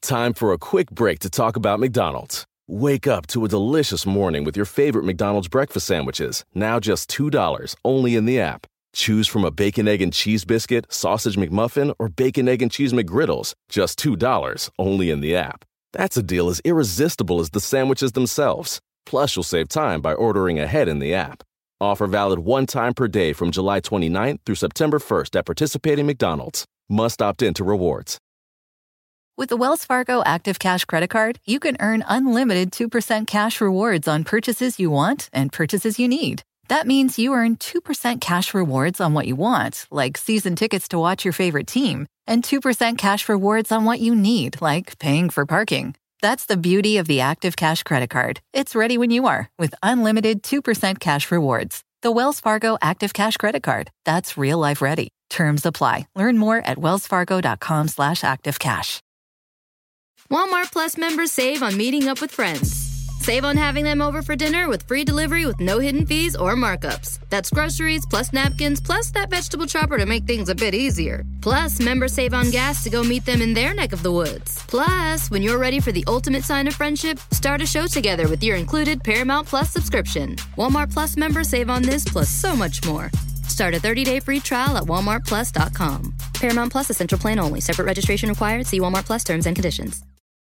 Time for a quick break to talk about McDonald's. Wake up to a delicious morning with your favorite McDonald's breakfast sandwiches, now just $2, only in the app. Choose from a bacon, egg, and cheese biscuit, sausage McMuffin, or bacon, egg, and cheese McGriddles, just $2, only in the app. That's a deal as irresistible as the sandwiches themselves. Plus, you'll save time by ordering ahead in the app. Offer valid one time per day from July 29th through September 1st at participating McDonald's. Must opt into rewards. With the Wells Fargo Active Cash Credit Card, you can earn unlimited 2% cash rewards on purchases you want and purchases you need. That means you earn 2% cash rewards on what you want, like season tickets to watch your favorite team, and 2% cash rewards on what you need, like paying for parking. That's the beauty of the Active Cash Credit Card. It's ready when you are, with unlimited 2% cash rewards. The Wells Fargo Active Cash Credit Card. That's real life ready. Terms apply. Learn more at wellsfargo.com/activecash. Walmart Plus members save on meeting up with friends. Save on having them over for dinner with free delivery with no hidden fees or markups. That's groceries, plus napkins, plus that vegetable chopper to make things a bit easier. Plus, members save on gas to go meet them in their neck of the woods. Plus, when you're ready for the ultimate sign of friendship, start a show together with your included Paramount Plus subscription. Walmart Plus members save on this plus so much more. Start a 30-day free trial at walmartplus.com. Paramount Plus Essential Plan only. Separate registration required. See Walmart Plus terms and conditions.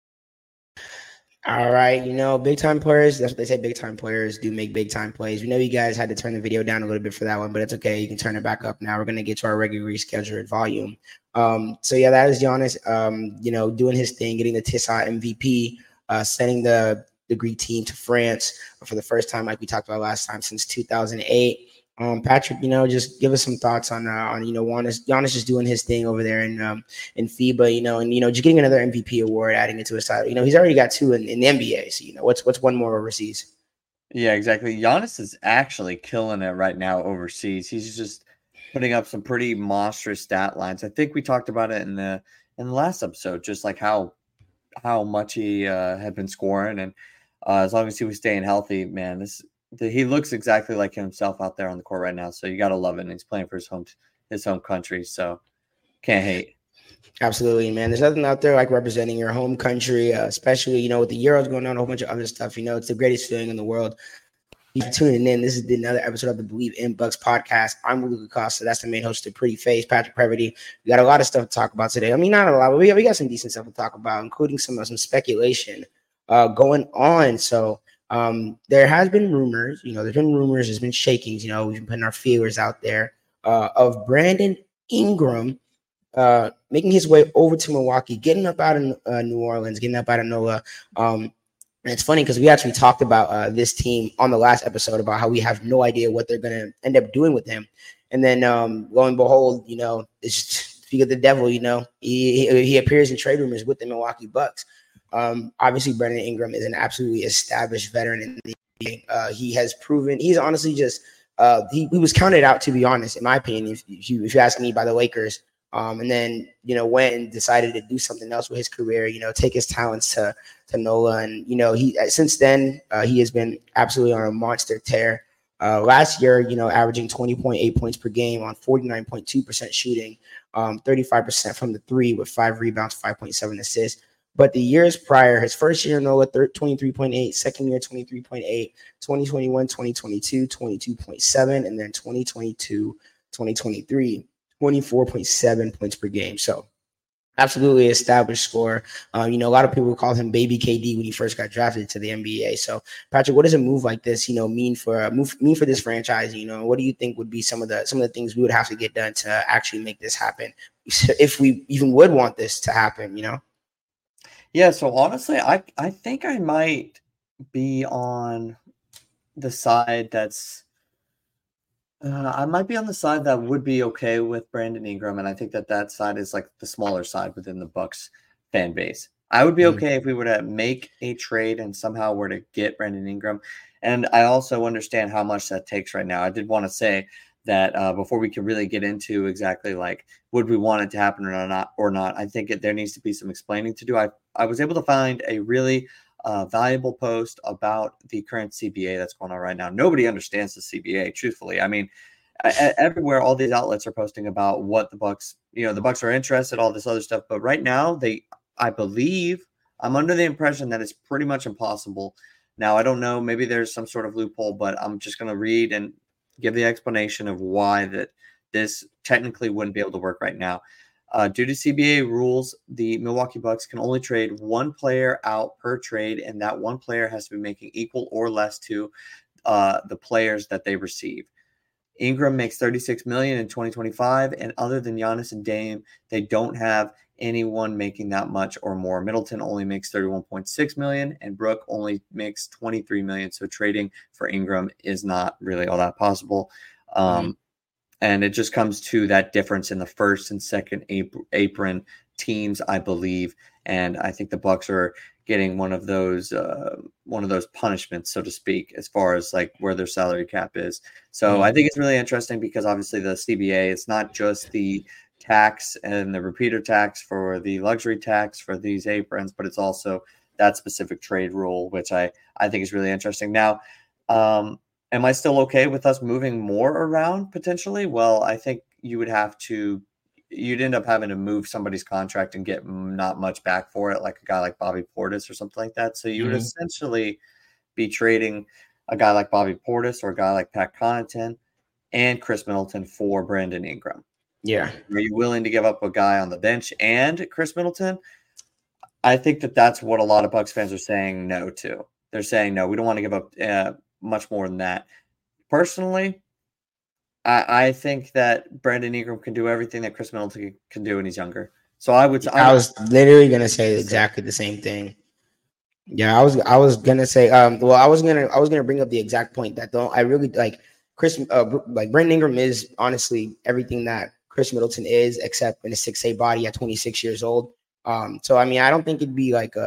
All right, big time players, that's what they say, big time players do make big time plays. We know you guys had to turn the video down a little bit for that one, but it's okay. You can turn it back up now. We're going to get to our regularly scheduled volume. So yeah, that is Giannis, doing his thing, getting the Tissot MVP, sending the Greek team to France for the first time, like we talked about last time, since 2008. Patrick, just give us some thoughts on Giannis just doing his thing over there in FIBA, and just getting another MVP award, adding it to his title. He's already got two in the NBA. So what's one more overseas? Yeah, exactly. Giannis is actually killing it right now overseas. He's just putting up some pretty monstrous stat lines. I think we talked about it in the last episode, just like how much he had been scoring, and as long as he was staying healthy, man, he looks exactly like himself out there on the court right now. So you got to love it. And he's playing for his home country. So can't hate. Absolutely, man. There's nothing out there like representing your home country, especially, with the Euros going on, a whole bunch of other stuff. It's the greatest feeling in the world. You're tuning in. This is another episode of the Believe in Bucks podcast. I'm Luca Costa. That's the main host of Pretty Face, Patrick Previty. We got a lot of stuff to talk about today. I mean, not a lot, but we got some decent stuff to talk about, including some speculation going on. So, there has been rumors, there's been shakings, we've been putting our feelers out there, of Brandon Ingram, making his way over to Milwaukee, getting up out of New Orleans, getting up out of NOLA. And it's funny because we actually talked about this team on the last episode about how we have no idea what they're going to end up doing with him. And then, lo and behold, it's just speak of the devil, he appears in trade rumors with the Milwaukee Bucks. Obviously, Brandon Ingram is an absolutely established veteran in the game. He has proven he's honestly just he was counted out, to be honest, in my opinion, if you ask me, by the Lakers. And then went and decided to do something else with his career. Take his talents to NOLA, and he since then he has been absolutely on a monster tear. Last year, averaging 20.8 points per game on 49.2% shooting, 35% from the three with 5 rebounds, 5.7 assists. But the years prior, his first year in NOLA, 23.8, second year, 23.8, 2021, 2022, 22.7, and then 2022, 2023, 24.7 points per game. So absolutely established scorer. A lot of people call him Baby KD when he first got drafted to the NBA. So, Patrick, what does a move like this, mean for this franchise? What do you think would be some of the things we would have to get done to actually make this happen, if we even would want this to happen? Yeah, so honestly, I think I might be on the side that's I might be on the side that would be okay with Brandon Ingram, and I think that side is like the smaller side within the Bucks fan base. I would be okay if we were to make a trade and somehow were to get Brandon Ingram, and I also understand how much that takes right now. I did want to say that before we can really get into exactly like would we want it to happen or not, I think there needs to be some explaining to do. I was able to find a really valuable post about the current CBA that's going on right now. Nobody understands the CBA, truthfully. I mean, everywhere, all these outlets are posting about what the Bucks, the Bucks are interested, all this other stuff. But right now, I believe, I'm under the impression that it's pretty much impossible. Now, I don't know. Maybe there's some sort of loophole, but I'm just going to read and give the explanation of why that this technically wouldn't be able to work right now. Due to CBA rules, the Milwaukee Bucks can only trade one player out per trade, and that one player has to be making equal or less to the players that they receive. Ingram makes $36 million in 2025, and other than Giannis and Dame, they don't have anyone making that much or more. Middleton only makes $31.6 million, and Brook only makes $23 million. So trading for Ingram is not really all that possible. And it just comes to that difference in the first and second apron teams, I believe. And I think the Bucks are getting one of those punishments, so to speak, as far as like where their salary cap is. So I think it's really interesting because obviously the CBA, it's not just the tax and the repeater tax for the luxury tax for these aprons, but it's also that specific trade rule, which I think is really interesting. Now, am I still okay with us moving more around potentially? Well, I think you'd end up having to move somebody's contract and get not much back for it, like a guy like Bobby Portis or something like that. So you would essentially be trading a guy like Bobby Portis or a guy like Pat Connaughton and Chris Middleton for Brandon Ingram. Yeah. Are you willing to give up a guy on the bench and Chris Middleton? I think that's what a lot of Bucks fans are saying no to. They're saying, no, we don't want to give up much more than that. Personally, I think that Brandon Ingram can do everything that Chris Middleton can do when he's younger. So I was literally going to say exactly the same thing. Yeah, I was going to say, I was going to bring up the exact point that I really like Brandon Ingram is honestly everything that Chris Middleton is, except in a 6'8" body at 26 years old. So, I mean, I don't think it'd be like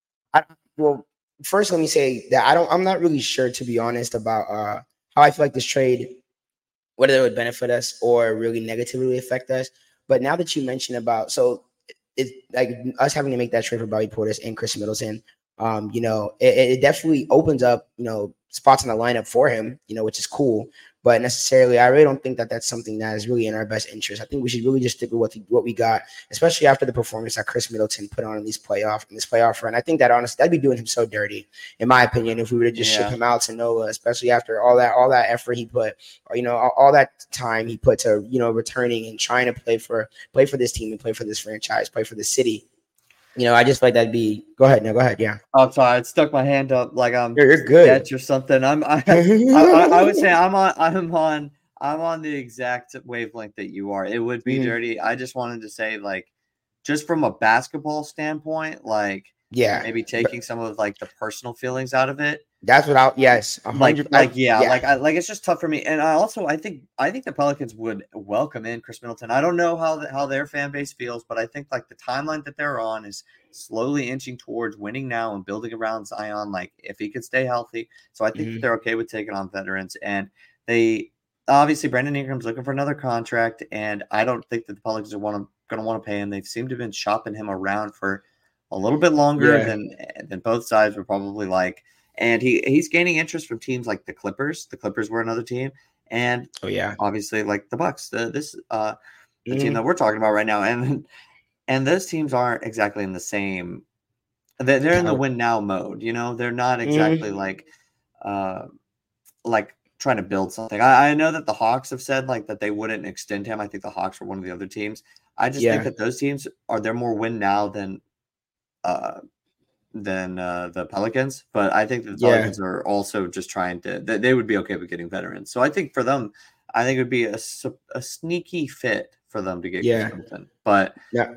first, let me say that I'm not really sure, to be honest, about how I feel like this trade, whether it would benefit us or really negatively affect us. But now that you mentioned about, so it's like us having to make that trade for Bobby Portis and Chris Middleton, it definitely opens up, spots in the lineup for him, which is cool. But necessarily, I really don't think that that's something that is really in our best interest. I think we should really just stick with what we got, especially after the performance that Chris Middleton put on in this playoff run. I think that honestly, that'd be doing him so dirty, in my opinion, if we were to just ship him out to NOLA, especially after all that effort he put, or, all that time he put to, returning and trying to play for this team and play for this franchise, play for the city. I just feel like that'd be. Go ahead. No, go ahead. Yeah. I'm sorry. I stuck my hand up like I'm. You're good. Sketch or something. I would say I'm on the exact wavelength that you are. It would be dirty. I just wanted to say, like, just from a basketball standpoint, like, maybe taking some of like the personal feelings out of it. That's what yes, 100. It's just tough for me. And I think the Pelicans would welcome in Chris Middleton. I don't know how their fan base feels, but I think like the timeline that they're on is slowly inching towards winning now and building around Zion, like if he could stay healthy. So I think that they're okay with taking on veterans. And they obviously Brandon Ingram's looking for another contract, and I don't think that the Pelicans are going to want to pay him. They seem to have been shopping him around for a little bit longer than both sides were probably like. And he's gaining interest from teams like the Clippers. The Clippers were another team, and obviously like the Bucks. The team that we're talking about right now, and those teams aren't exactly in the same. They're in the win now mode. They're not exactly like trying to build something. I know that the Hawks have said like that they wouldn't extend him. I think the Hawks were one of the other teams. I just think that those teams they're more win now than the Pelicans, but I think the Pelicans are also just trying to. They would be okay with getting veterans. So I think for them, I think it would be a sneaky fit for them to get Middleton. But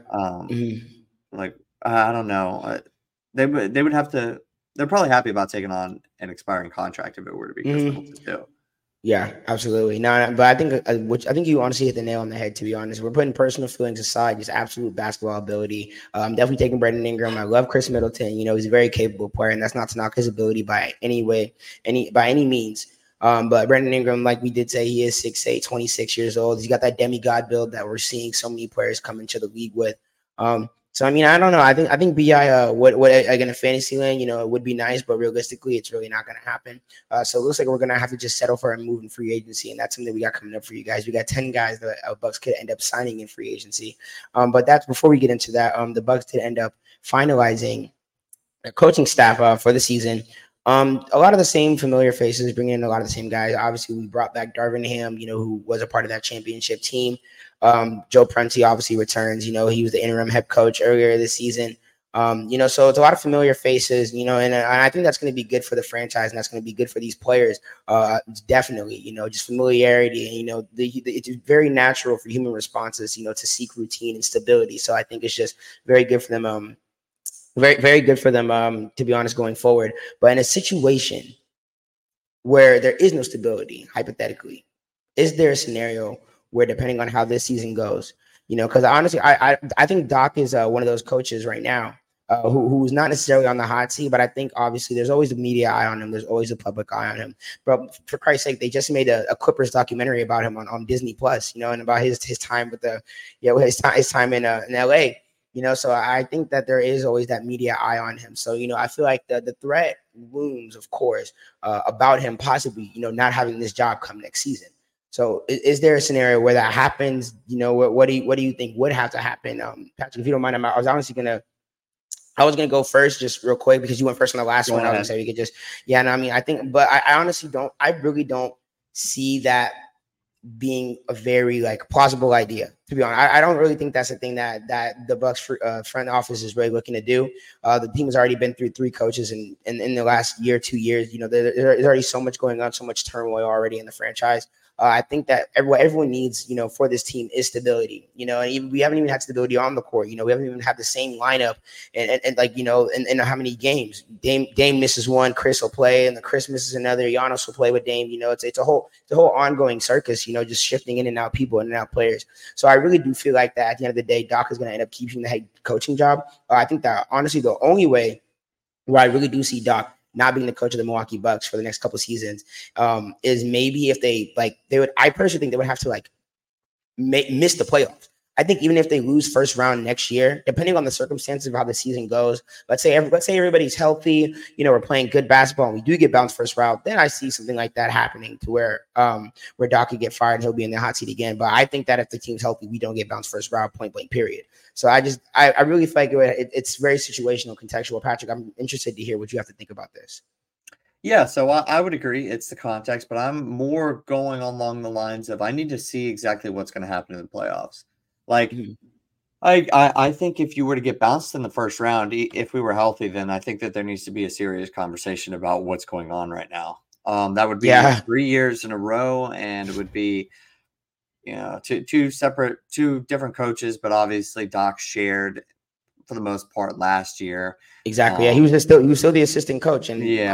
I don't know. They would have to. They're probably happy about taking on an expiring contract if it were to be Chris Middleton too. Yeah, absolutely. No, but I think you honestly hit the nail on the head, to be honest. We're putting personal feelings aside, just absolute basketball ability. I'm definitely taking Brandon Ingram. I love Chris Middleton. He's a very capable player, and that's not to knock his ability by any means. But Brandon Ingram, like we did say, he is 6'8", 26 years old. He's got that demigod build that we're seeing so many players come into the league with. So, I mean, I don't know. I think BI, what again, a fantasy land, it would be nice, but realistically, it's really not going to happen. So it looks like we're going to have to just settle for a move in free agency, and that's something we got coming up for you guys. We got 10 guys that Bucks could end up signing in free agency. But that's before we get into that. The Bucks did end up finalizing their coaching staff for the season. A lot of the same familiar faces, bringing in a lot of the same guys. Obviously, we brought back Darvin Ham, who was a part of that championship team. Joe Prunty obviously returns. He was the interim head coach earlier this season. So it's a lot of familiar faces, and I think that's going to be good for the franchise, and that's going to be good for these players. Definitely, just familiarity, and it's very natural for human responses, to seek routine and stability. So I think it's just very good for them. Very, very good for them, to be honest, going forward. But in a situation where there is no stability, hypothetically, is there a scenario where, depending on how this season goes, because honestly, I think Doc is one of those coaches right now who's not necessarily on the hot seat, but I think obviously there's always the media eye on him. There's always a public eye on him. But for Christ's sake, they just made a Clippers documentary about him on Disney Plus, and about his time with his time in LA. So I think that there is always that media eye on him. So, I feel like the threat looms, of course, about him possibly, not having this job come next season. So is there a scenario where that happens? What do you think would have to happen? Patrick, if you don't mind, I was honestly going to go first just real quick because you went first on the last one. I was going to say we could just, I honestly really don't see that being a very plausible idea, to be honest. I don't really think that's a thing that the Bucks front office is really looking to do. The team has already been through 3 coaches in the last year, 2 years. There's already so much going on, so much turmoil already in the franchise. I think that what everyone needs, for this team is stability, and we haven't even had stability on the court. We haven't even had the same lineup and how many games. Dame misses one, Chris will play, and the Chris misses another. Giannis will play with Dame. It's a whole ongoing circus, just shifting in and out people, in and out players. So I really do feel like that at the end of the day, Doc is going to end up keeping the head coaching job. I think that honestly, the only way where I really do see Doc not being the coach of the Milwaukee Bucks for the next couple of seasons, is maybe if they would. I personally think they would have to miss the playoffs. I think even if they lose first round next year, depending on the circumstances of how the season goes, let's say everybody's healthy, we're playing good basketball and we do get bounced first round, then I see something like that happening to where Doc could get fired and he'll be in the hot seat again. But I think that if the team's healthy, we don't get bounced first round, point blank, period. So I really feel like it's very situational, contextual. Patrick, I'm interested to hear what you have to think about this. Yeah, so I would agree it's the context, but I'm more going along the lines of I need to see exactly what's going to happen in the playoffs. I think if you were to get bounced in the first round, if we were healthy, then I think that there needs to be a serious conversation about what's going on right now. That would be 3 years in a row, and it would be, two different coaches, but obviously Doc shared for the most part last year. Exactly. He was still the assistant coach, and he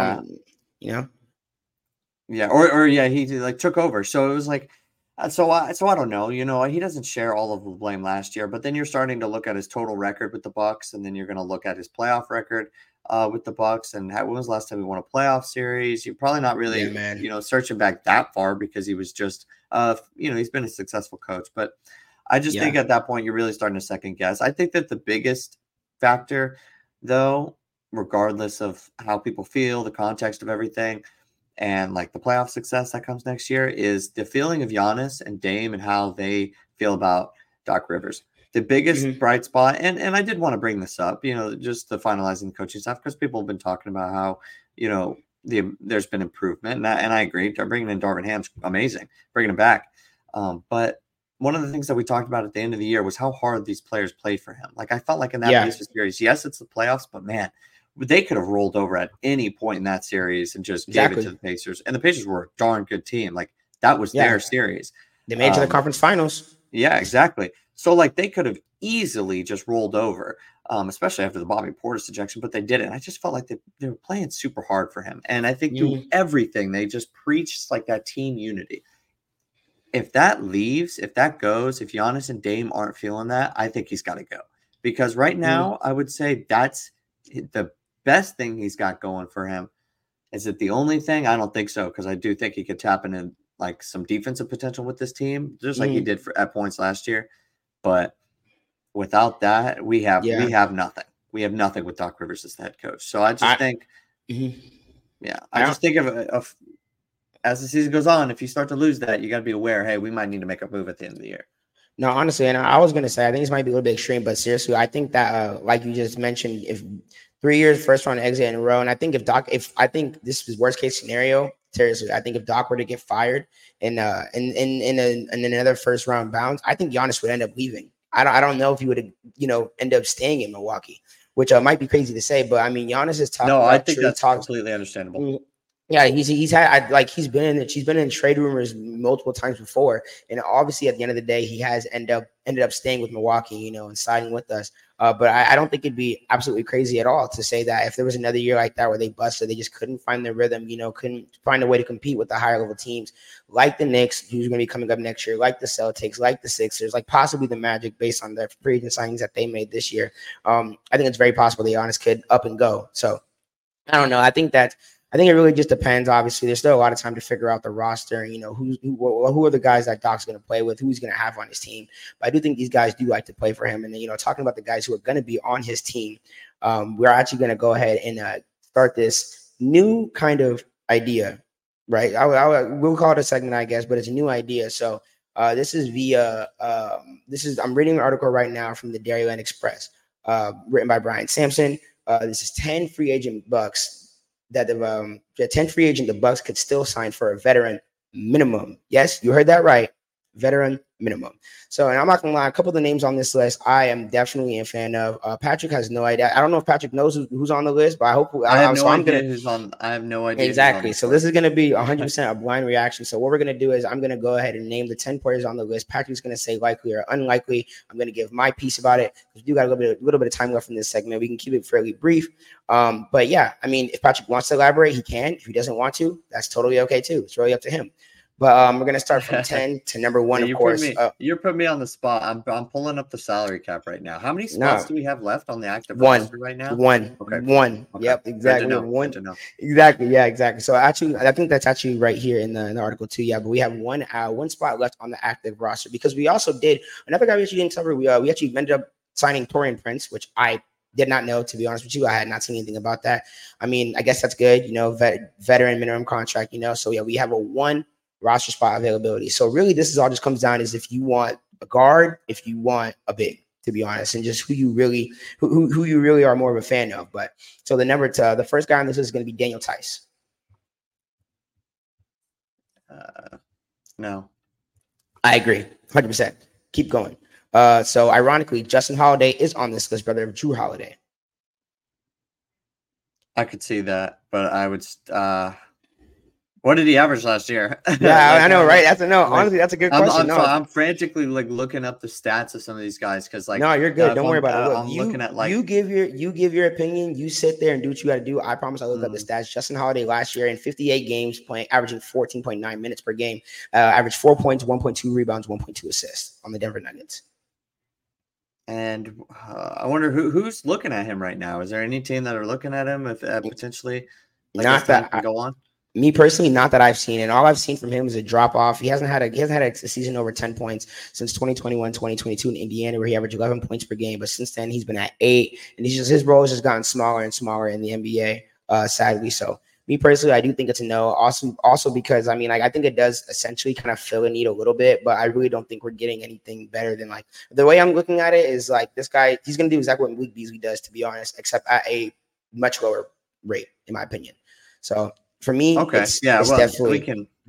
took over. So it was so I don't know. He doesn't share all of the blame last year, but then you're starting to look at his total record with the Bucks, and then you're going to look at his playoff record with the Bucks. And when was the last time he won a playoff series? You're probably not really, searching back that far because he was just, he's been a successful coach. But I just think at that point you're really starting to second guess. I think that the biggest factor, though, regardless of how people feel, the context of everything, and the playoff success that comes next year, is the feeling of Giannis and Dame and how they feel about Doc Rivers. The biggest bright spot, and I did want to bring this up, just the finalizing the coaching staff, because people have been talking about how, there's been improvement, and I agree. Bringing in Darvin Ham's amazing, bringing him back. But one of the things that we talked about at the end of the year was how hard these players played for him. I felt like in that Pacers series, yes, it's the playoffs, but man, they could have rolled over at any point in that series and just gave it to the Pacers. And the Pacers were a darn good team. That was their series. They made it to the conference finals. Yeah, exactly. So they could have easily just rolled over, especially after the Bobby Portis ejection, but they didn't. I just felt like they were playing super hard for him. And I think through everything, they just preached that team unity. If that leaves, if that goes, if Giannis and Dame aren't feeling that, I think he's got to go. Because right now, I would say that's the best thing he's got going for him. Is it the only thing? I don't think so, because I do think he could tap into some defensive potential with this team, just like he did at points last year. But without that, we have nothing. We have nothing with Doc Rivers as the head coach. So I just think, I just think of as the season goes on, if you start to lose that, you got to be aware, hey, we might need to make a move at the end of the year. No, honestly, and I was gonna say I think this might be a little bit extreme, but seriously, I think that like you just mentioned, if 3 years first round exit in a row, and I think if I think this is worst case scenario, seriously, I think if Doc were to get fired in another first round bounce, I think Giannis would end up leaving. I don't know if he would end up staying in Milwaukee, which might be crazy to say, but I mean Giannis is talking. No, I think that's completely understandable. Yeah, he's been in trade rumors multiple times before, and obviously at the end of the day, he has ended up staying with Milwaukee, and signing with us. But I don't think it'd be absolutely crazy at all to say that if there was another year like that where they busted, they just couldn't find their rhythm, couldn't find a way to compete with the higher level teams like the Knicks, who's going to be coming up next year, like the Celtics, like the Sixers, like possibly the Magic, based on the free agent signings that they made this year. I think it's very possible the Giannis could up and go. So I don't know. I think it really just depends. Obviously, there's still a lot of time to figure out the roster and, who are the guys that Doc's going to play with, who he's going to have on his team. But I do think these guys do like to play for him. And then, talking about the guys who are going to be on his team, we're actually going to go ahead and start this new kind of idea, right? We'll call it a segment, I guess, but it's a new idea. So this is I'm reading an article right now from the Dairyland Express, written by Brian Sampson. This is 10 free agent Bucks. That the 10 free agent the Bucks could still sign for a veteran minimum. Yes, you heard that right. Veteran minimum. So, and I'm not gonna lie, a couple of the names on this list I am definitely a fan of. Patrick has no idea. I don't know if Patrick knows who's on the list, but I hope I have no idea. Exactly. So this is gonna be 100% a blind reaction. So what we're gonna do is I'm gonna go ahead and name the 10 players on the list. Patrick's gonna say likely or unlikely. I'm gonna give my piece about it. We do got a little bit of time left in this segment. We can keep it fairly brief. But yeah, I mean, if Patrick wants to elaborate, he can. If he doesn't want to, that's totally okay too. It's really up to him. But we're gonna start from 10 to number 1, of course. You're putting me on the spot. I'm pulling up the salary cap right now. How many spots do we have left on the active roster right now? One. Okay. One. Okay. Yep, exactly. One. Exactly. Yeah, exactly. So actually, I think that's actually right here in the article too. Yeah, but we have one spot left on the active roster because we also did another guy we actually didn't cover. We actually ended up signing Taurean Prince, which I did not know, to be honest with you. I had not seen anything about that. I mean, I guess that's good. Veteran minimum contract. So yeah, we have a 1 roster spot availability. So really, this is all just comes down is if you want a guard, if you want a big, to be honest, and just who you really are more of a fan of. But so the first guy on this is going to be Daniel Tice. No, I agree, 100%. Keep going. So ironically, Justin Holiday is on this list, brother of Jrue Holiday. I could see that, but I would. What did he average last year? Yeah, I know, right? Honestly, that's a good question. I'm frantically looking up the stats of some of these guys because no, you're good. Don't worry about it. Look, I'm looking at you give your opinion. You sit there and do what you got to do. I promise I'll look up the stats. Justin Holiday last year in 58 games, averaging 14.9 minutes per game, averaged 4 points, 1.2 rebounds, 1.2 assists on the Denver Nuggets. And I wonder who's looking at him right now. Is there any team that are looking at him if potentially not that can go on? Me personally, not that I've seen, and all I've seen from him is a drop off. He hasn't had a season over 10 points since 2021, 2022 in Indiana, where he averaged 11 points per game. But since then, he's been at 8, and his role has just gotten smaller and smaller in the NBA. Sadly, so me personally, I do think it's a no. Also because I mean, I think it does essentially kind of fill a need a little bit, but I really don't think we're getting anything better than the way I'm looking at it is this guy. He's going to do exactly what Malik Beasley does, to be honest, except at a much lower rate, in my opinion. So. For me, it's definitely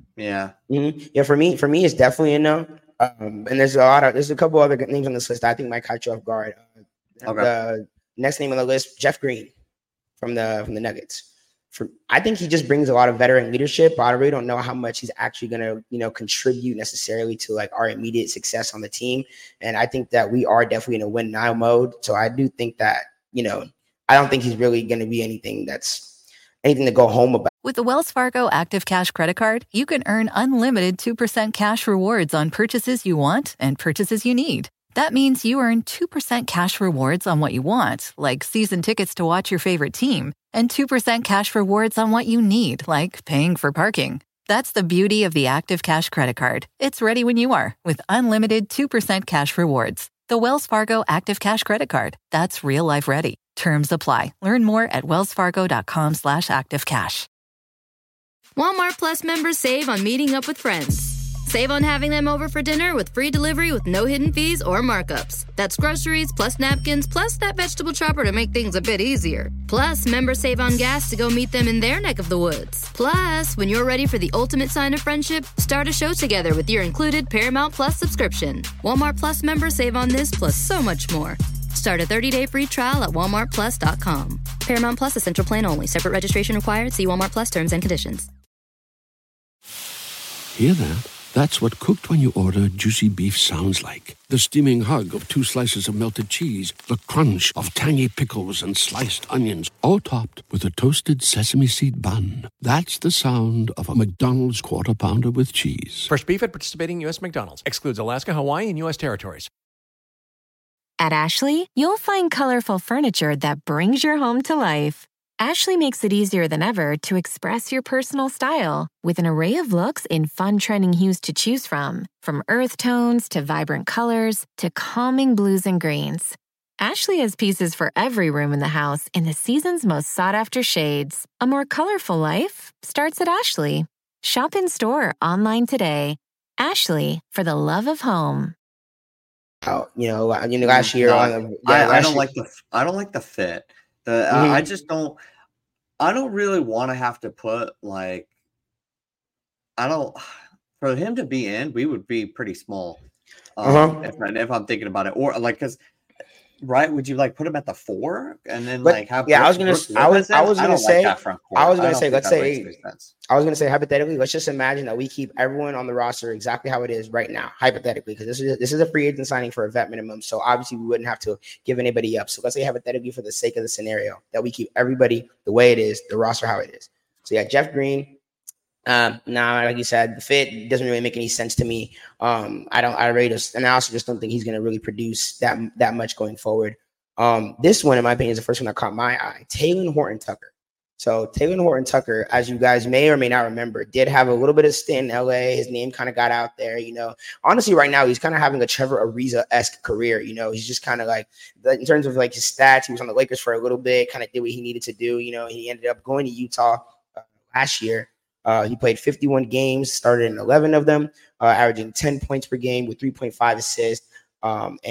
for me, it's definitely a no. And there's a couple other names on this list that I think might catch you off guard. The next name on the list, Jeff Green from the Nuggets. I think he just brings a lot of veteran leadership, but I really don't know how much he's actually going to contribute necessarily to our immediate success on the team. And I think that we are definitely in a win now mode. So I do think that I don't think he's really going to be anything to go home about. With the Wells Fargo Active Cash Credit Card, you can earn unlimited 2% cash rewards on purchases you want and purchases you need. That means you earn 2% cash rewards on what you want, like season tickets to watch your favorite team, and 2% cash rewards on what you need, like paying for parking. That's the beauty of the Active Cash Credit Card. It's ready when you are, with unlimited 2% cash rewards. The Wells Fargo Active Cash Credit Card. That's real life ready. Terms apply. Learn more at wellsfargo.com/activecash. Walmart Plus members save on meeting up with friends. Save on having them over for dinner with free delivery with no hidden fees or markups. That's groceries plus napkins plus that vegetable chopper to make things a bit easier. Plus, members save on gas to go meet them in their neck of the woods. Plus, when you're ready for the ultimate sign of friendship, start a show together with your included Paramount Plus subscription. Walmart Plus members save on this plus so much more. Start a 30-day free trial at walmartplus.com. Paramount Plus Essential Plan only. Separate registration required. See Walmart Plus terms and conditions. Hear that? That's what cooked when you order juicy beef sounds like. The steaming hug of 2 slices of melted cheese, the crunch of tangy pickles and sliced onions, all topped with a toasted sesame seed bun. That's the sound of a McDonald's Quarter Pounder with cheese. Fresh beef at participating U.S. McDonald's. Excludes Alaska, Hawaii, and U.S. territories. At Ashley, you'll find colorful furniture that brings your home to life. Ashley makes it easier than ever to express your personal style with an array of looks in fun trending hues to choose from earth tones to vibrant colors to calming blues and greens. Ashley has pieces for every room in the house in the season's most sought-after shades. A more colorful life starts at Ashley. Shop in-store, online today. Ashley, for the love of home. Last year I don't like the fit. I just don't. I don't really want to have to put for him to be in, we would be pretty small. If I'm thinking about it, or because. Right? Would you put him at the 4 and then have? Yeah, I was gonna say hypothetically, let's just imagine that we keep everyone on the roster exactly how it is right now, hypothetically, because this is a free agent signing for a vet minimum, so obviously we wouldn't have to give anybody up. So let's say hypothetically, for the sake of the scenario, that we keep everybody the way it is, the roster how it is. So yeah, Jeff Green. Like you said, the fit doesn't really make any sense to me. I also just don't think he's going to really produce that much going forward. This one, in my opinion, is the first one that caught my eye. Talen Horton-Tucker. So Talen Horton-Tucker, as you guys may or may not remember, did have a little bit of stint in LA. His name kind of got out there. Honestly, right now he's kind of having a Trevor Ariza-esque career. He's just kind of in terms of his stats, he was on the Lakers for a little bit, kind of did what he needed to do. He ended up going to Utah last year. He played 51 games, started in 11 of them, averaging 10 points per game with 3.5 assists and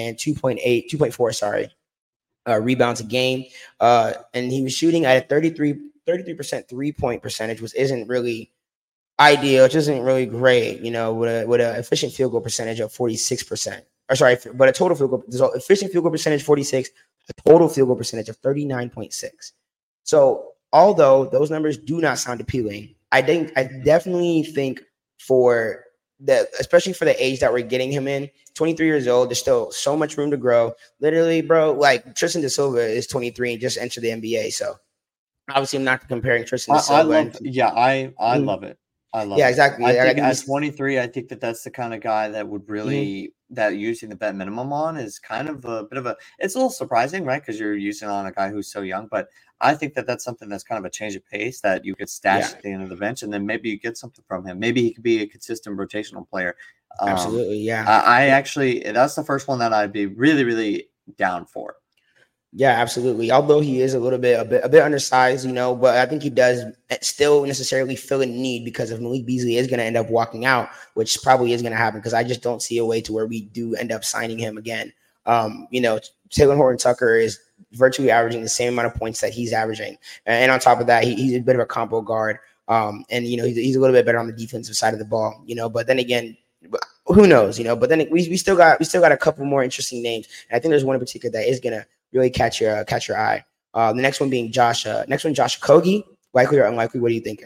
2.4 rebounds a game. And he was shooting at a 33% three-point percentage, which isn't really ideal. It isn't really great, with an efficient field goal percentage of 46%. But a total field goal, efficient field goal percentage 46, a total field goal percentage of 39.6. So although those numbers do not sound appealing, I definitely think especially for the age that we're getting him in, 23 years old, there's still so much room to grow. Literally, bro, Tristan da Silva is 23 and just entered the NBA. So obviously I'm not comparing Tristan da Silva. I love it. I love it. Exactly. I think at 23, I think that's the kind of guy that would really that using the vet minimum on is kind of a bit of it's a little surprising, right? Because you're using on a guy who's so young, but I think that's something that's kind of a change of pace that you could stash at the end of the bench, and then maybe you get something from him. Maybe he could be a consistent rotational player. Absolutely, yeah. That's the first one that I'd be really, really down for. Yeah, absolutely. Although he is a bit undersized, but I think he does still necessarily fill a need, because if Malik Beasley is going to end up walking out, which probably is going to happen, because I just don't see a way to where we do end up signing him again. Talen Horton-Tucker is virtually averaging the same amount of points that he's averaging, and on top of that, he's a bit of a combo guard. He's a little bit better on the defensive side of the ball. But then again, who knows? But then we still got a couple more interesting names, and I think there's one in particular that is gonna really catch your eye. The next one being Josh Okogie. Likely or unlikely? What are you thinking?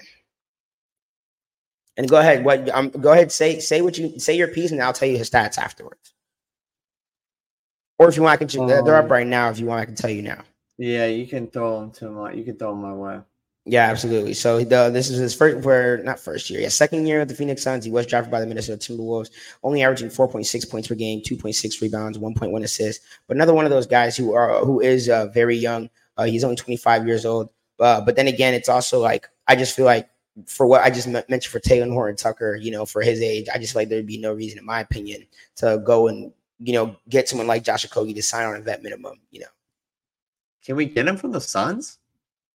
And go ahead. Say your piece, and I'll tell you his stats afterwards. Or if you want, they're up right now. If you want, I can tell you now. Yeah, you can throw them my way. Yeah, absolutely. So this is his first year. Yeah, second year with the Phoenix Suns. He was drafted by the Minnesota Timberwolves, only averaging 4.6 points per game, 2.6 rebounds, 1.1 assists. But another one of those guys who is very young. He's only 25 years old. But then again, it's also I just feel like for what I just mentioned for Talen Horton-Tucker, for his age, I just feel like there'd be no reason, in my opinion, to go and get someone like Josh Okogie to sign on a vet minimum. Can we get him from the Suns?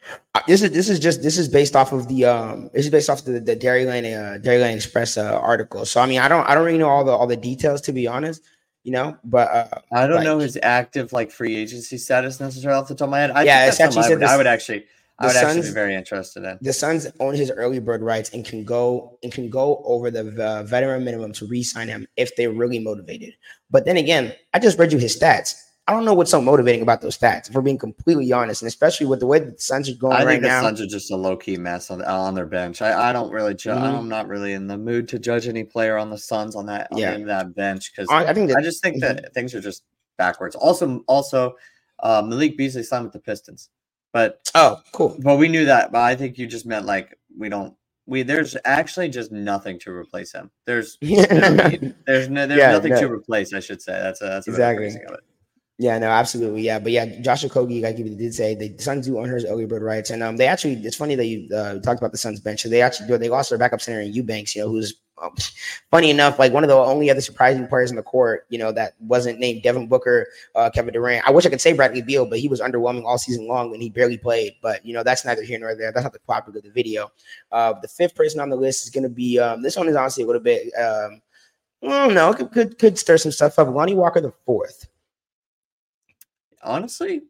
This is based off of the Dairyland Express article. So I mean, I don't really know all the details, to be honest, but I don't like, know his active like free agency status necessarily off the top of my head. I yeah, think that's something I would the actually be very interested in. The Suns own his early bird rights and can go over the veteran minimum to re-sign him if they're really motivated. But then again, I just read you his stats. I don't know what's so motivating about those stats, if we're being completely honest, and especially with the way that the Suns are going right now. I think the Suns are just a low-key mess on their bench. I don't really I'm not really in the mood to judge any player on the Suns on that bench, because I just think that things are just backwards. Also, Malik Beasley signed with the Pistons, but cool. But we knew that. But I think you just meant like there's actually just nothing to replace him. There's nothing to replace. I should say that's exactly of it. Yeah, no, absolutely. Yeah. But yeah, Josh Okogie, like you did say, the Suns do own his early bird rights. And they actually, it's funny that you talked about the Suns bench. So they lost their backup center in Eubanks, who's funny enough, like one of the only other surprising players in the court, that wasn't named Devin Booker, Kevin Durant. I wish I could say Bradley Beal, but he was underwhelming all season long when he barely played. But, that's neither here nor there. That's not the topic of the video. The fifth person on the list is going to be, this one is honestly a little bit, I don't know, could stir some stuff up. Lonnie Walker the fourth. Honestly,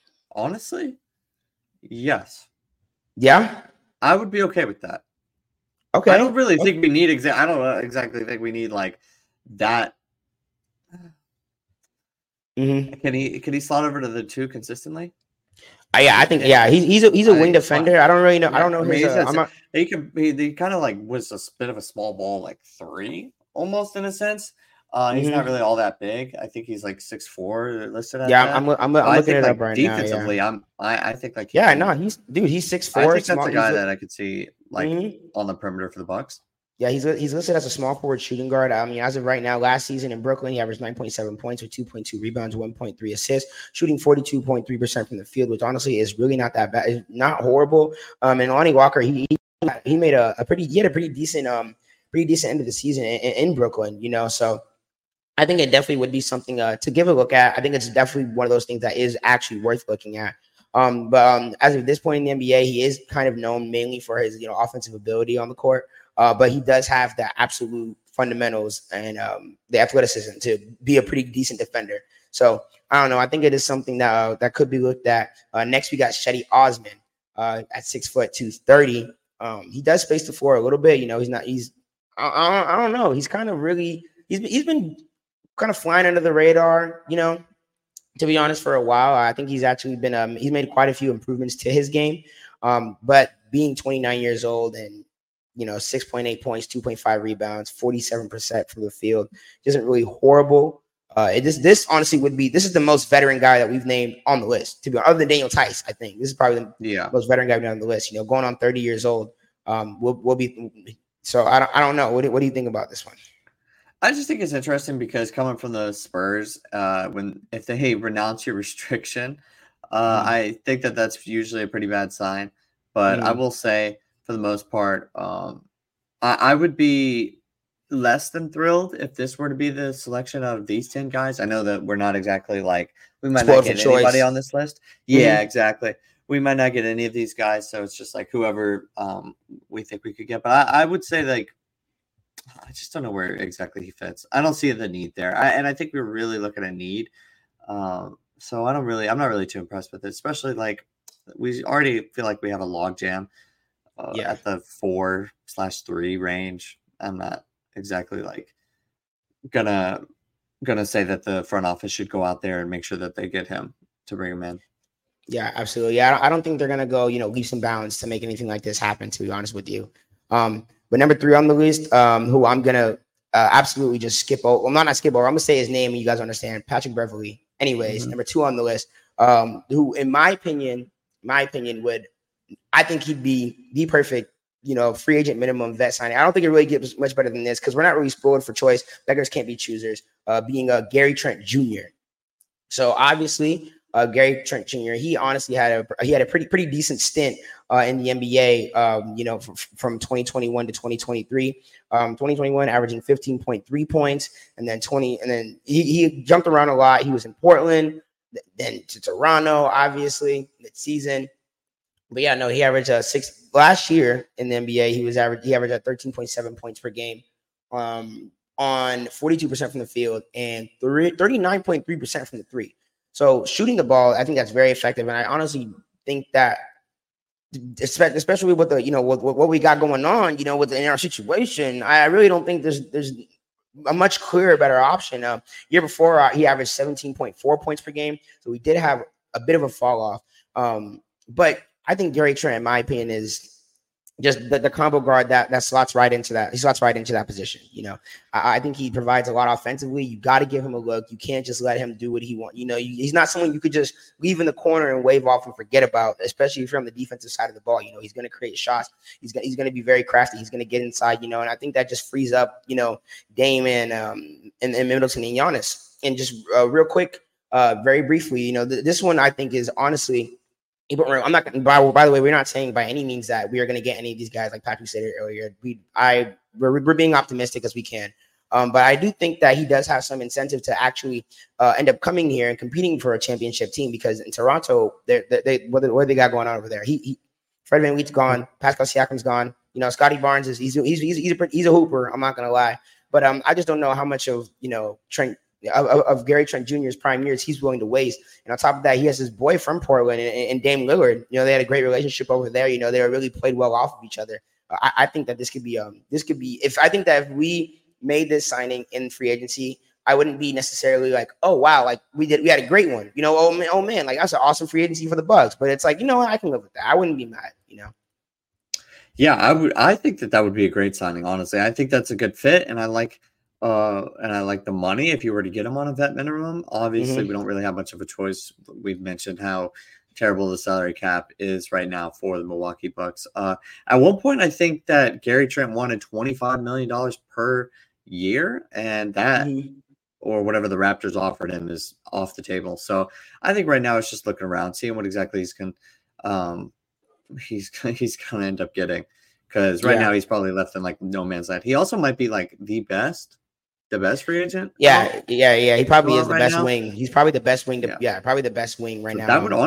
yes. Yeah, I would be okay with that. Okay. I don't really think we need I don't exactly think we need like that. Mm-hmm. Can he slot over to the 2 consistently? Yeah, I think he's a wing defender. I don't really know. I don't know. He kind of like was a bit of a small ball, like 3 almost in a sense. He's not really all that big. I think he's like 6'4" listed at that. I'm looking it up right now. Defensively, I think like he's 6'4". I think that's a guy that I could see like on the perimeter for the Bucks. Yeah, he's listed as a small forward shooting guard. I mean, as of right now, last season in Brooklyn, he averaged 9.7 points with 2.2 rebounds, 1.3 assists, shooting 42.3% from the field, which honestly is really not that bad. It's not horrible. And Lonnie Walker, he made a pretty decent end of the season in Brooklyn. So I think it definitely would be something to give a look at. I think it's definitely one of those things that is actually worth looking at. But as of this point in the NBA, he is kind of known mainly for his offensive ability on the court. But he does have the absolute fundamentals and the athleticism to be a pretty decent defender. So I don't know. I think it is something that could be looked at. Next, we got Cedi Osman at 6 foot 230. He does space the floor a little bit. I don't know. He's kind of really he's been kind of flying under the radar, to be honest, for a while. I think he's actually been he's made quite a few improvements to his game. But being 29 years old and 6.8 points, 2.5 rebounds, 47% from the field isn't really horrible. This honestly this is the most veteran guy that we've named on the list, to be other than Daniel Tice. I think this is probably the most veteran guy on the list. Going on 30 years old. We'll be so. I don't know. What do you think about this one? I just think it's interesting because coming from the Spurs, if they renounce your restriction, I think that's usually a pretty bad sign. But I will say, for the most part, I would be less than thrilled if this were to be the selection of these 10 guys. I know that we're not exactly we might not get anybody on this list. Yeah, exactly. We might not get any of these guys, so it's just like whoever we think we could get. But I would say I just don't know where exactly he fits. I don't see the need there. And I think we're really looking at need. So I'm not really too impressed with it, especially we already feel like we have a logjam at the 4/3 range. I'm not exactly gonna say that the front office should go out there and make sure that they get him to bring him in. Yeah, absolutely. Yeah, I don't think they're gonna go, leaps and bounds to make anything like this happen, to be honest with you. But number 3 on the list, who I'm gonna absolutely just skip over. Well, not skip over. I'm gonna say his name, and you guys understand. Patrick Beverley. Anyways, number 2 on the list, who, in my opinion, I think he'd be the perfect, free agent minimum vet signing. I don't think it really gets much better than this because we're not really spoiled for choice. Beggars can't be choosers. Being Gary Trent Jr. So obviously, Gary Trent Jr. He honestly had a pretty decent stint in the NBA. From 2021 to 2023. 2021 averaging 15.3 points, and then he jumped around a lot. He was in Portland, then to Toronto, obviously mid-season. But yeah, no, he averaged six last year in the NBA. He averaged at 13.7 points per game, on 42% from the field and 39.3% from the three. So shooting the ball, I think that's very effective. And I honestly think that, especially with the, what we got going on, in our situation, I really don't think there's a much clearer, better option. Year before, he averaged 17.4 points per game. So we did have a bit of a fall off. But I think Gary Trent, in my opinion, is just the combo guard that slots right into that. He slots right into that position. I think he provides a lot offensively. You got to give him a look. You can't just let him do what he wants. He's not someone you could just leave in the corner and wave off and forget about, especially if you're on the defensive side of the ball. He's going to create shots. He's going to be very crafty. He's going to get inside, and I think that just frees up, Dame and Middleton and Giannis. And just real quick, very briefly, this one I think is honestly, I'm not. By the way, we're not saying by any means that we are going to get any of these guys, like Patrick said earlier. We're being optimistic as we can, but I do think that he does have some incentive to actually end up coming here and competing for a championship team, because in Toronto, what they got going on over there? Fred VanVleet's gone, Pascal Siakam's gone. Scotty Barnes he's a hooper. I'm not going to lie, but I just don't know how much of Trent. Of Gary Trent Jr.'s prime years he's willing to waste. And on top of that, he has his boy from Portland and Dame Lillard. They had a great relationship over there. They really played well off of each other. I think that this could be if we made this signing in free agency, I wouldn't be necessarily like, oh wow, like we had a great one. Oh man, like that's an awesome free agency for the Bucks. But it's like, I can live with that. I wouldn't be mad, Yeah, I think that would be a great signing, honestly. I think that's a good fit, and I like the money if you were to get him on a vet minimum. Obviously, we don't really have much of a choice. We've mentioned how terrible the salary cap is right now for the Milwaukee Bucks. At one point, I think that Gary Trent wanted $25 million per year, and that or whatever the Raptors offered him is off the table. So I think right now it's just looking around, seeing what exactly he's going to end up getting. Because right now he's probably left in like no man's land. He also might be like the best free agent. Yeah. He probably is the best wing. He's probably the best wing. Probably the best wing right now.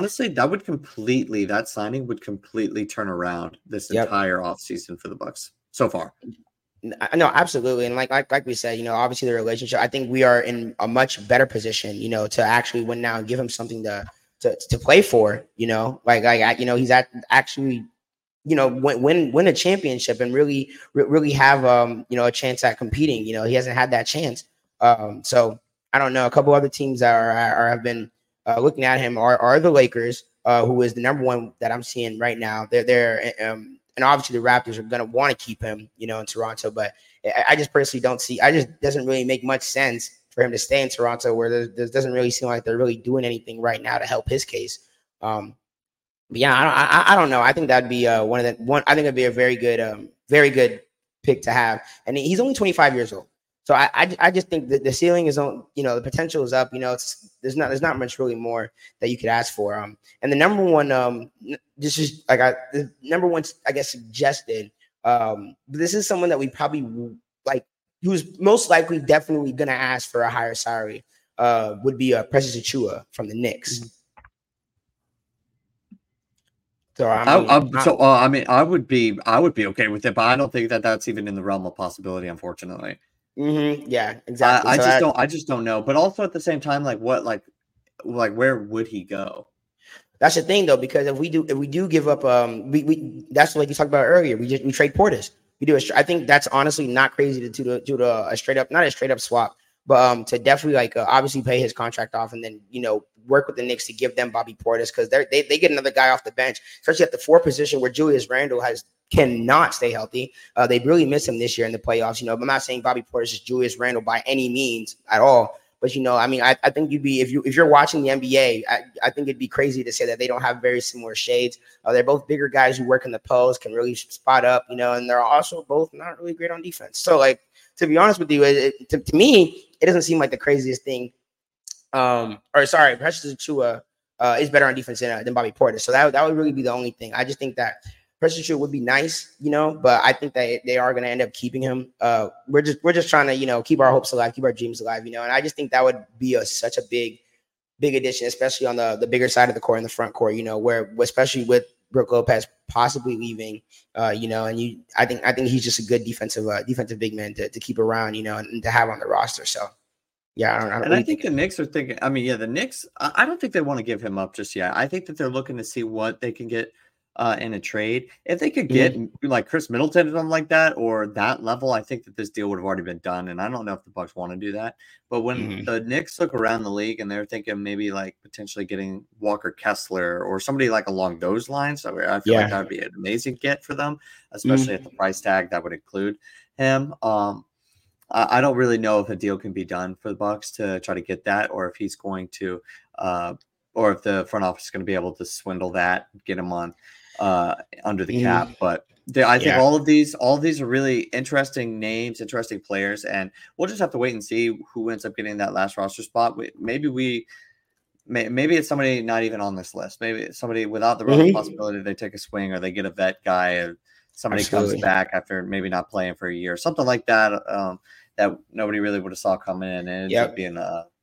That signing would completely turn around this entire offseason for the Bucks so far. No, absolutely. And like we said, obviously the relationship, I think we are in a much better position, to actually win now and give him something to play for, he's actually win a championship and really have a chance at competing. He hasn't had that chance. So I don't know. A couple other teams that have been looking at him are the Lakers, who is the number one that I'm seeing right now. They're and obviously the Raptors are going to want to keep him, in Toronto. But I just personally don't see. Doesn't really make much sense for him to stay in Toronto, where there doesn't really seem like they're really doing anything right now to help his case. But yeah, I don't know. I think that'd be I think it'd be a very good pick to have. And he's only 25 years old. So I just think that the ceiling is on, the potential is up. There's not much really more that you could ask for. And the number one, the number one, I guess, suggested. This is someone that we probably who's most likely definitely gonna ask for a higher salary. Would be Precious Achiuwa from the Knicks. So I would be okay with it, but I don't think that that's even in the realm of possibility, unfortunately. Yeah, exactly. I just don't know. But also at the same time, where would he go? That's the thing, though, because if we do give up, we that's like you talked about earlier. We trade Portis. I think that's honestly not crazy to do a straight up, not a straight up swap, but to definitely obviously pay his contract off and then work with the Knicks to give them Bobby Portis, because they get another guy off the bench, especially at the 4 position where Julius Randle cannot stay healthy. They really miss him this year in the playoffs. I'm not saying Bobby Portis is Julius Randle by any means at all. But, I think you'd be, if you're watching the NBA, I think it'd be crazy to say that they don't have very similar shades. They're both bigger guys who work in the post, can really spot up, and they're also both not really great on defense. So, to be honest with you, to me, it doesn't seem like the craziest thing. Precious Achiuwa is better on defense than Bobby Portis. So that would really be the only thing. I just think that Precious Achiuwa would be nice, but I think that they are going to end up keeping him. We're just trying to, keep our hopes alive, keep our dreams alive, and I just think that would be such a big addition, especially on the bigger side of the court, in the front court, where especially with Brook Lopez possibly leaving, and I think he's just a good defensive big man to keep around, and to have on the roster. So. Yeah, I think the Knicks are thinking. I mean, the Knicks. I don't think they want to give him up just yet. I think that they're looking to see what they can get in a trade. If they could get like Chris Middleton or something like that, or that level, I think that this deal would have already been done. And I don't know if the Bucks want to do that. But when the Knicks look around the league and they're thinking maybe like potentially getting Walker Kessler or somebody like along those lines, so I feel like that would be an amazing get for them, especially at the price tag that would include him. I don't really know if a deal can be done for the Bucks to try to get that, or if he's going to, or if the front office is going to be able to swindle that, get him on under the cap. But I think all of these are really interesting names, interesting players, and we'll just have to wait and see who ends up getting that last roster spot. Maybe it's somebody not even on this list. Maybe it's somebody without the real possibility they take a swing, or they get a vet guy, or somebody comes back after maybe not playing for a year, something like that, that nobody really would have saw coming in, and it ends up being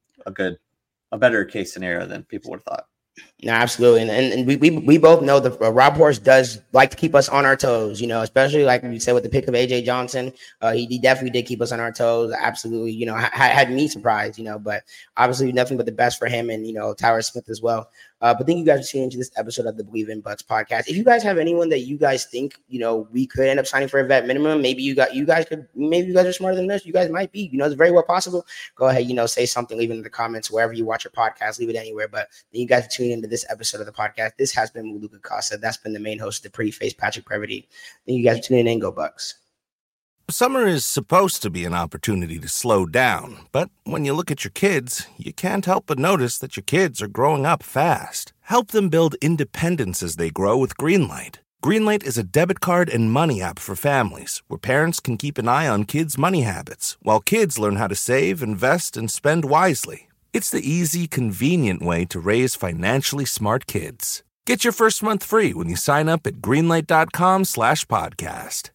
a better case scenario than people would have thought. No, absolutely. And we both know that Rob Horst does like to keep us on our toes, especially like you said with the pick of AJ Johnson. He definitely did keep us on our toes. Absolutely. Had me surprised, but obviously nothing but the best for him and, Tyler Smith as well. But thank you guys for tuning into this episode of the Believe in Bucks podcast. If you guys have anyone that you guys think, we could end up signing for a vet minimum, maybe you guys are smarter than us. You guys might be, it's very well possible. Go ahead, say something, leave it in the comments, wherever you watch your podcast, leave it anywhere. But thank you guys for tuning into this episode of the podcast. This has been Luca Costa. That's been the main host of the Pretty Face, Patrick Previty. Thank you guys for tuning in. Go Bucks. Summer is supposed to be an opportunity to slow down, but when you look at your kids, you can't help but notice that your kids are growing up fast. Help them build independence as they grow with Greenlight. Greenlight is a debit card and money app for families where parents can keep an eye on kids' money habits while kids learn how to save, invest, and spend wisely. It's the easy, convenient way to raise financially smart kids. Get your first month free when you sign up at greenlight.com/podcast.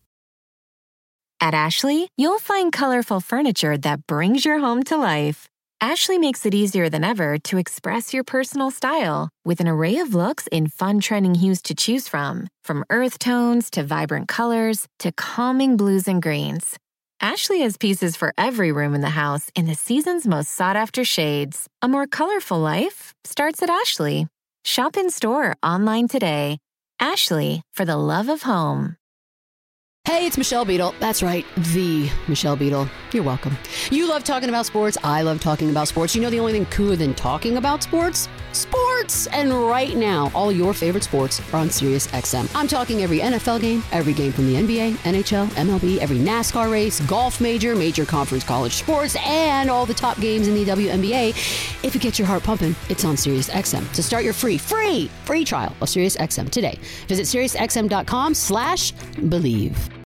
At Ashley, you'll find colorful furniture that brings your home to life. Ashley makes it easier than ever to express your personal style with an array of looks in fun trending hues to choose from earth tones to vibrant colors to calming blues and greens. Ashley has pieces for every room in the house in the season's most sought-after shades. A more colorful life starts at Ashley. Shop in-store, online today. Ashley, for the love of home. Hey, it's Michelle Beadle. That's right, the Michelle Beadle. You're welcome. You love talking about sports. I love talking about sports. You know the only thing cooler than talking about sports? Sports! And right now, all your favorite sports are on SiriusXM. I'm talking every NFL game, every game from the NBA, NHL, MLB, every NASCAR race, golf major conference college sports, and all the top games in the WNBA. If it gets your heart pumping, it's on SiriusXM. To start your free trial of SiriusXM today, visit SiriusXM.com/believe.